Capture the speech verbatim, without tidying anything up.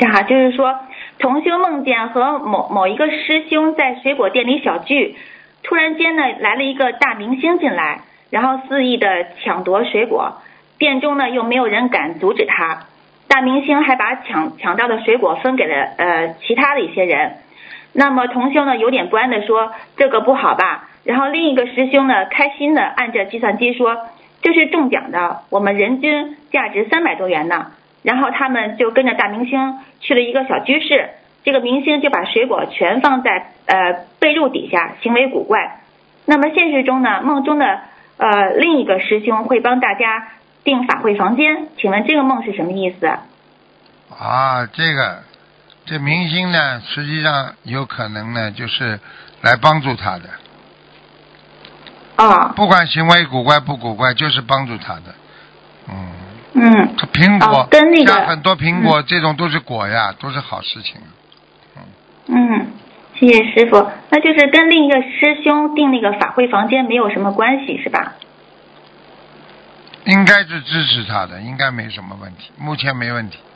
下哈，就是说同修梦见和某某一个师兄在水果店里小聚，突然间呢来了一个大明星进来，然后肆意的抢夺水果，店中呢又没有人敢阻止他，大明星还把抢抢到的水果分给了呃其他的一些人。那么同修呢有点不安的说这个不好吧，然后另一个师兄呢开心的按着计算机说这是中奖的，我们人均价值三百多元呢。然后他们就跟着大明星去了一个小居室，这个明星就把水果全放在呃被褥底下，行为古怪。那么现实中呢，梦中的呃另一个师兄会帮大家订法会房间，请问这个梦是什么意思？ 啊，这个这明星呢，实际上有可能呢，就是来帮助他的。 啊、哦。 不管行为古怪不古怪，就是帮助他的。嗯。 嗯。 这苹果、 哦、跟那个像很多苹果、 嗯、 这种都是果呀，都是好事情。 嗯。嗯，谢谢师傅。那就是跟另一个师兄订那个法会房间没有什么关系是吧？ 应该是支持他的，应该没什么问题，目前没问题。